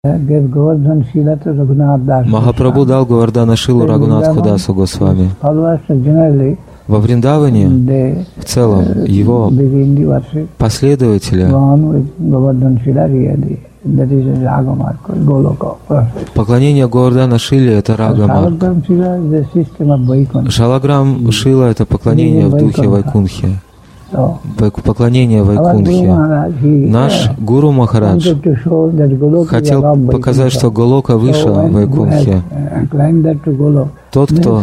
Махапрабху дал Говардхана Шилу Рагунатху Дасу Госвами. Во Вриндаване в целом его последователи поклонение Говардхана Шиле — это Рага-марг. Шалаграм Шила — это поклонение в духе Вайкунхи. Поклонение Вайкунхе. Наш Гуру Махарадж хотел показать, что Голока выше Вайкунхи. Тот, кто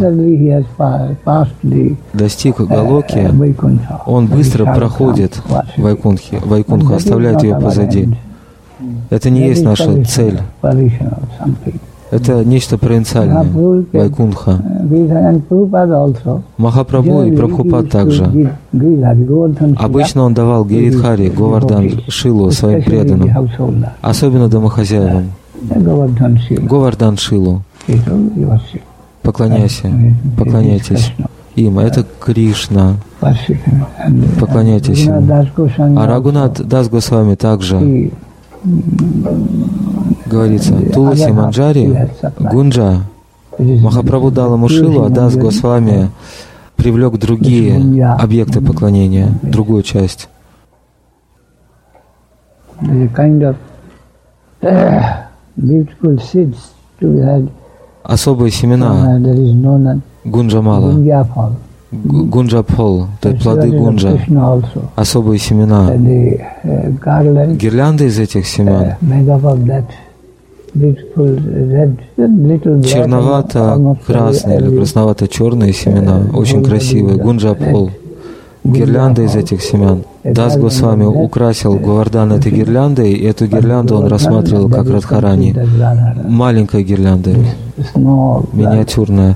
достиг Голоки, он быстро проходит Вайкунху, оставляет ее позади. Это не есть наша цель. Это нечто провинциальное, Вайкунха. Махапрабху и Прабхупад также. Обычно он давал Гиридхари, Говардан Шилу своим преданным, особенно домохозяевам. Говардан Шилу. Поклоняйтесь им. Это Кришна. Поклоняйтесь ему. А Рагунат Дас Госвами также говорится, Туласи Манджари, Гунджа. Махапрабху дал ему Шилу, а Дас Госвами привлек другие объекты поклонения, другую часть. Особые семена Гунджамала, Гунджапхол, то есть плоды Гунджа, особые семена. Гирлянды из этих семян черновато-красные или красновато-черные семена, очень красивые, Гунджапхол. Гирлянды из этих семян. Дас Госвами украсил Говардхана этой гирляндой, и эту гирлянду он рассматривал как Радхарани. Маленькая гирлянда, миниатюрная.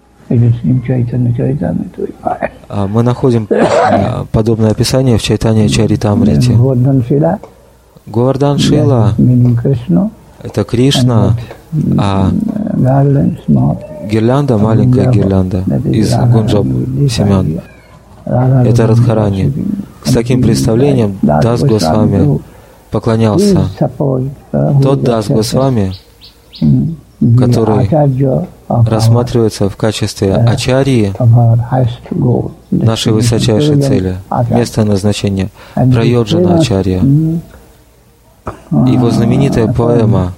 Мы находим подобное описание в Чайтанья Чаритамрите. Говардан Шила — это Кришна, а гирлянда, маленькая гирлянда из Гунджа семян — это Радхарани. С таким представлением Дас Госвами поклонялся. Тот Дас Госвами, который рассматривается в качестве ачарьи нашей высочайшей цели, место назначения, Прайоджана Ачарья. Его знаменитая поэма,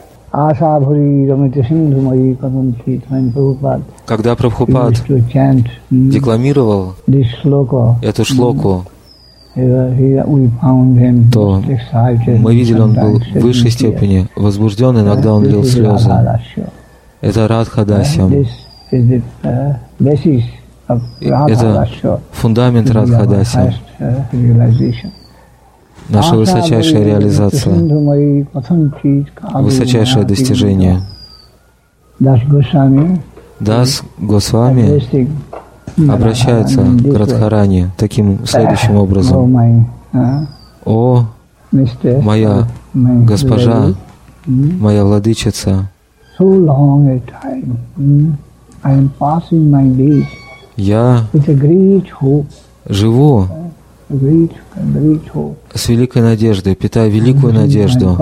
когда Прабхупад декламировал эту шлоку, то мы видели, он был в высшей степени возбужден, иногда он лил слезы. Это Радхадасьям. Это фундамент Радхадасьям. Наша высочайшая реализация, высочайшее достижение. Дас Госвами обращается к Радхарани таким следующим образом. «О, моя госпожа, моя владычица, я живу с великой надеждой, питаю великую надежду.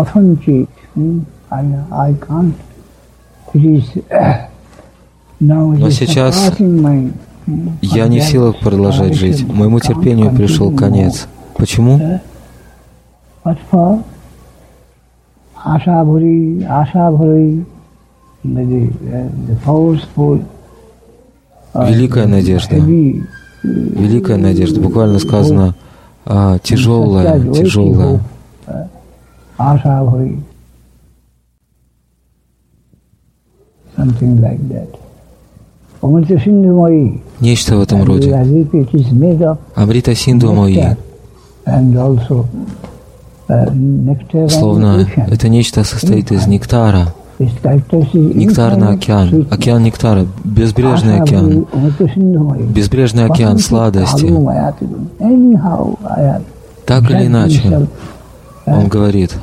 Но сейчас я не в силах продолжать жить. Моему терпению пришел конец. Почему? Великая надежда. Великая надежда. Буквально сказано тяжелая, тяжелая. Нечто в этом роде. Амрита Синдху Мои. Словно это нечто состоит из нектара. Нектарный океан, океан нектара, безбрежный океан, безбрежный океан сладости. Так или иначе, он говорит,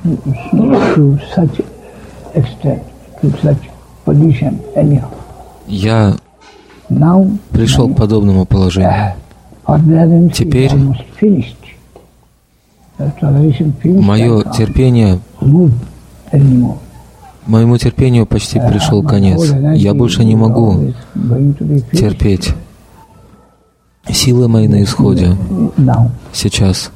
я пришел к подобному положению. Теперь мое терпение Моему терпению почти пришел конец. Я больше не могу терпеть. Силы мои на исходе. Сейчас.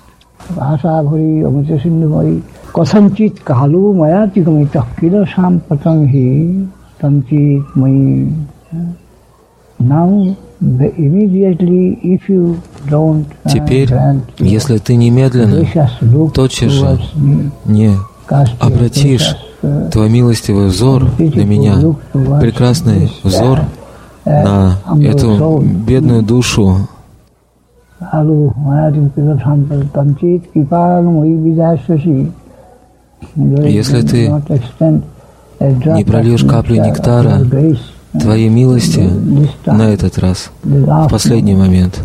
Теперь, если ты немедленно, тотчас же не обратишь твой милостивый взор на меня, прекрасный взор на эту бедную душу, если ты не прольешь каплю нектара твоей милости на этот раз, в последний момент,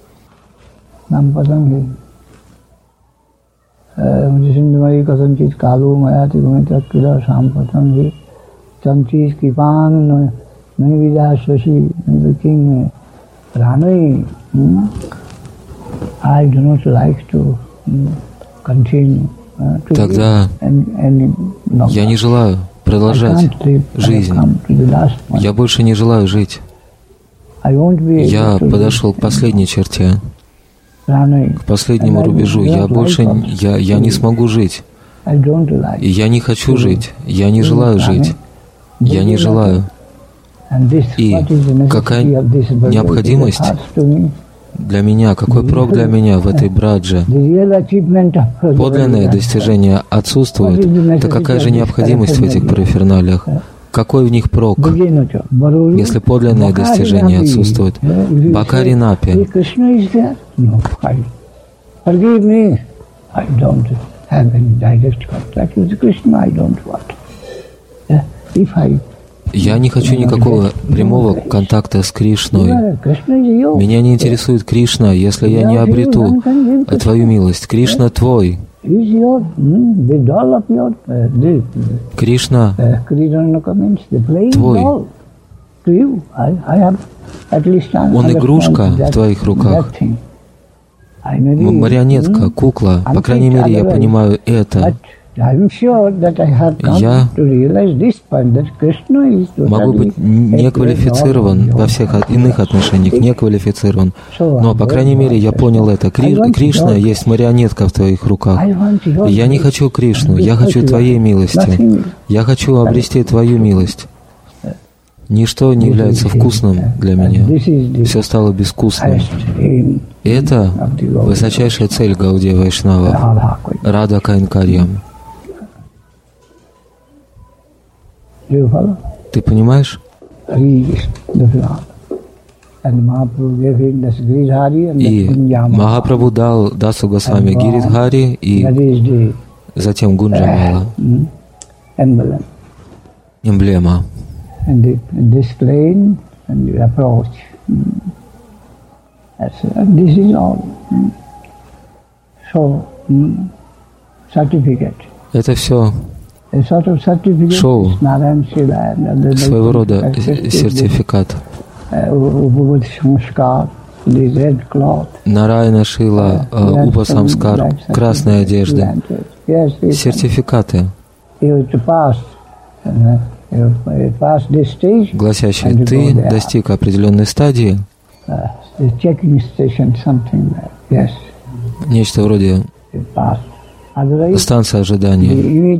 тогда я не желаю продолжать жизнь. Я больше не желаю жить. Я подошел к последней черте, к последнему рубежу. Я не смогу жить. И я не хочу жить. Я не желаю жить. Я не желаю. И какая необходимость для меня, какой прок для меня в этой брадже? Подлинное достижение отсутствует. То какая же необходимость в этих параферналиях? Какой в них прок, если подлинное достижение отсутствует? Бакаринапи. Я не хочу никакого прямого контакта с Кришной. Меня не интересует Кришна, если я не обрету Твою милость. Кришна Твой. Кришна Твой. Он игрушка в Твоих руках. Марионетка, кукла. По крайней мере, я понимаю это. Я могу быть неквалифицирован во всех иных отношениях, неквалифицирован. Но, по крайней мере, я понял это. Кришна есть марионетка в Твоих руках. И я не хочу Кришну, я хочу Твоей милости. Я хочу обрести Твою милость. Ничто не является вкусным для меня. Все стало безвкусным. И это высочайшая цель Гаудия Вайшнава, Рада Кайнкарьям. Ты понимаешь? И Махапрабху дал Дасу Госвами Гиридхари и затем Гунджамала. Эмблема. Это все шоу, своего рода сертификат. Нараяна Шила, Упасамскар, красные одежды, сертификаты, гласящие, ты достиг определенной стадии, нечто вроде станция ожидания.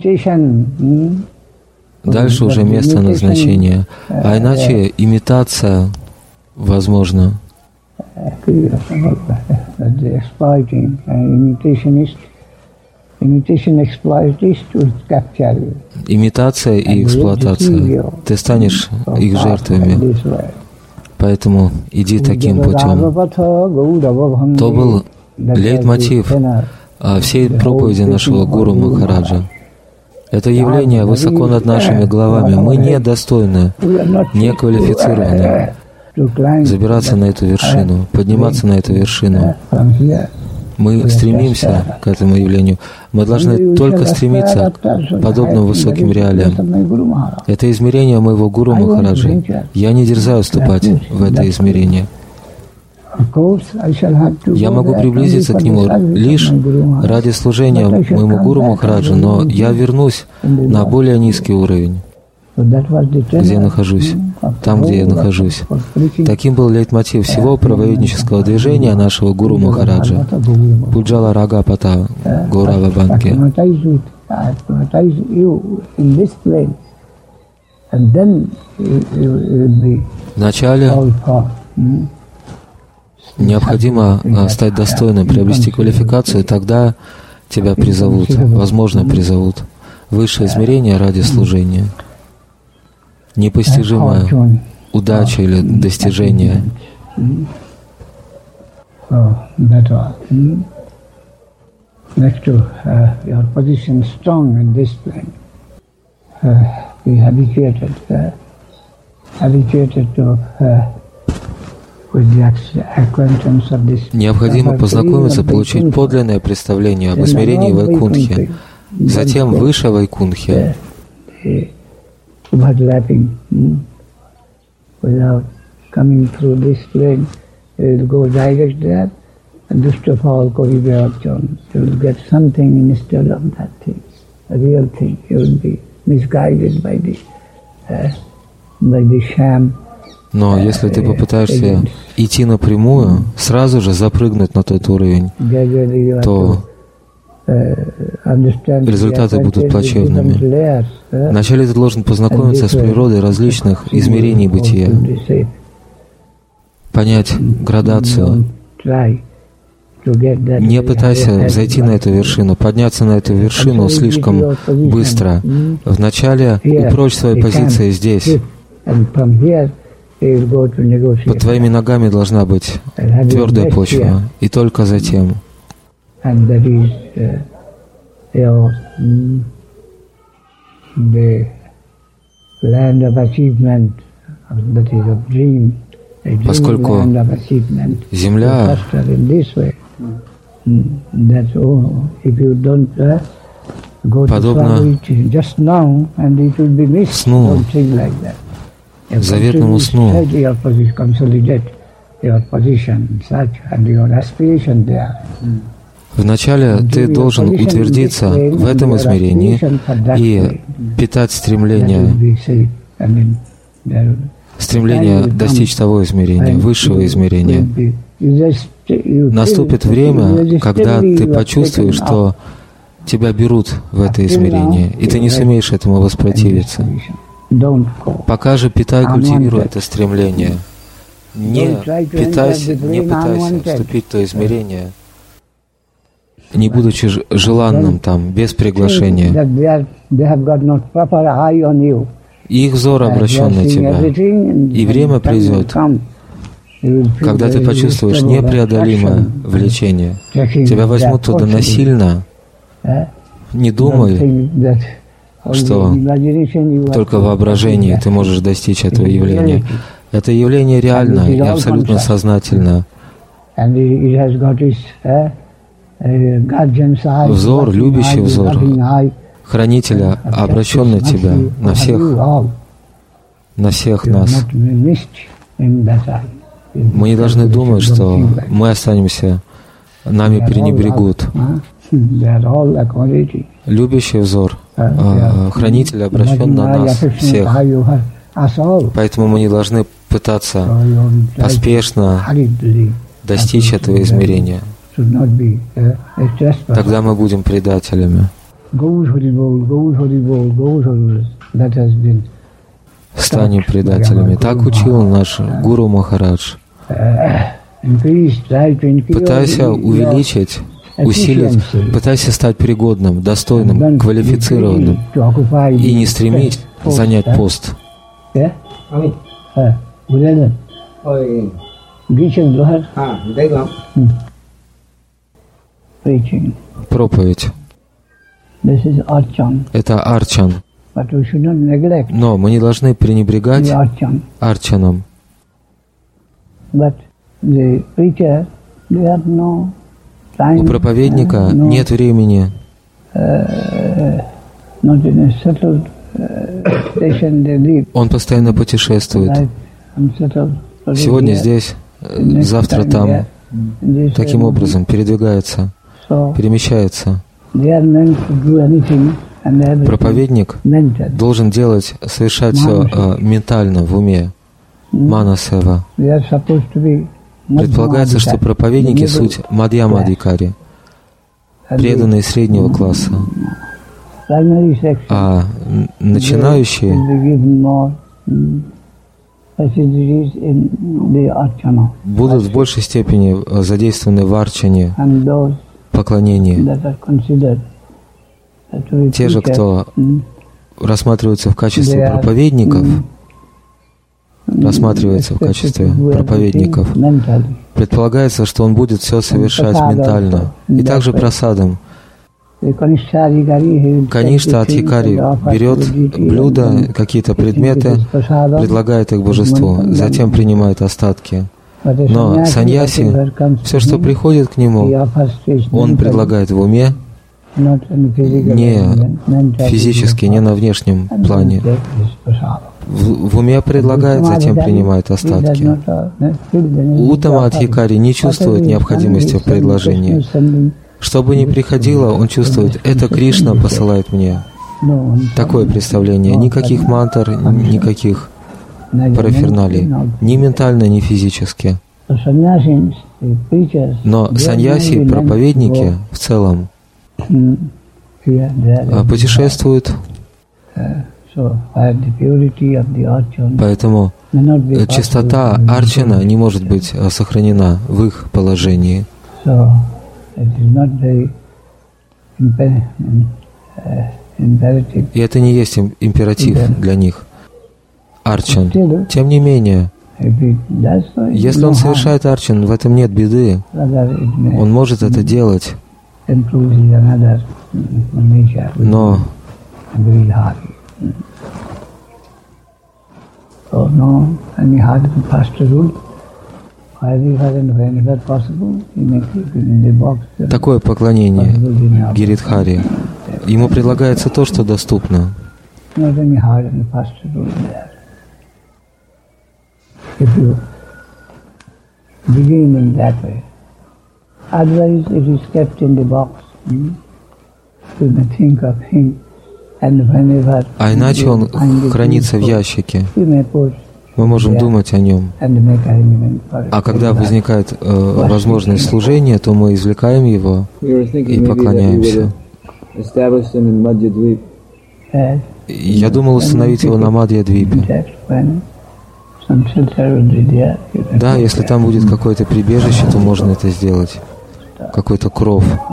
Дальше уже место назначения. А иначе имитация возможна. Имитация и эксплуатация. Ты станешь их жертвами. Поэтому иди таким путем. То был лейтмотив всей проповеди нашего Гуру Махараджа. Это явление высоко над нашими головами. Мы недостойны, не квалифицированы забираться на эту вершину, подниматься на эту вершину. Мы стремимся к этому явлению. Мы должны только стремиться к подобным высоким реалиям. Это измерение моего Гуру Махараджи. Я не дерзаю вступать в это измерение. Я могу приблизиться к нему лишь ради служения моему Гуру Махараджу, но я вернусь на более низкий уровень, где я нахожусь, там, где я нахожусь. Таким был лейтмотив всего проповеднического движения нашего Гуру Махараджа, Пуджала Рагапата Гаурава Банки. Вначале необходимо стать достойным, приобрести квалификацию, тогда тебя призовут, возможно, призовут. Высшее измерение ради служения. Непостижимая удача или достижение. Необходимо познакомиться, получить подлинное представление об измерении Вайкунтхи, затем выше Вайкунтхи. Но если ты попытаешься идти напрямую, сразу же запрыгнуть на тот уровень, то результаты будут плачевными. Вначале ты должен познакомиться с природой различных измерений бытия, понять градацию. Не пытайся зайти на эту вершину, подняться на эту вершину слишком быстро. Вначале упрочь свои позиции здесь. Под твоими ногами должна быть твердая почва, и только затем. Поскольку земля подобна сну, заветному сну. Вначале ты должен утвердиться в этом измерении и питать стремление достичь того измерения, высшего измерения. Наступит время, когда ты почувствуешь, что тебя берут в это измерение, и ты не сумеешь этому воспротивиться. Пока же питай, культивируй это стремление. Не пытайся вступить в то измерение, не будучи желанным там, без приглашения. Их взор обращен на тебя. И время придет, когда ты почувствуешь непреодолимое влечение. Тебя возьмут туда насильно. Не думай, что только в воображении ты можешь достичь этого явления. Это явление реально и абсолютно сознательно. Взор, любящий взор Хранителя обращен на тебя, на всех нас. Мы не должны думать, что мы останемся, нами пренебрегут. Любящий взор Хранителя обращен на нас всех. Поэтому мы не должны пытаться поспешно достичь этого измерения. Тогда мы будем предателями. Станем предателями. Так учил наш Гуру Махарадж. Пытайся увеличить, усилить, пытайся стать пригодным, достойным, квалифицированным и не стремись занять пост. Проповедь. Это арчан. Но мы не должны пренебрегать арчаном. У проповедника нет времени он постоянно путешествует. Сегодня здесь, завтра там таким образом передвигается, перемещается. Проповедник должен совершать все ментально, в уме. Манасева. Предполагается, что проповедники — суть мадьяма-адхикари, преданные среднего класса. А начинающие будут в большей степени задействованы в арчане, поклонении. Те же, кто рассматриваются в качестве проповедников, предполагается, что он будет все совершать ментально. И также прасадом. Каништа Адхикари берет блюда, какие-то предметы, предлагает их божеству, затем принимает остатки. Но саньяси, все, что приходит к нему, он предлагает в уме, не физически, не на внешнем плане. В уме предлагает, затем принимает остатки. Уттама Адхикари не чувствует необходимости в предложении. Что бы ни приходило, он чувствует, это Кришна посылает мне. Такое представление. Никаких мантр, никаких параферналий. Ни ментально, ни физически. Но саньяси, проповедники в целом путешествуют. Поэтому чистота арчана не может быть сохранена в их положении. И это не есть императив для них. Арчан. Тем не менее, если он совершает арчан, в этом нет беды. Он может это делать. Но такое поклонение Гиридхари, ему предлагается то, что доступно. А иначе он хранится в ящике. Мы можем думать о нем. А когда возникает возможность служения, то мы извлекаем его и поклоняемся. Я думал установить его на Мадья-двипе. Да, если там будет какое-то прибежище, то можно это сделать. Какой-то кров.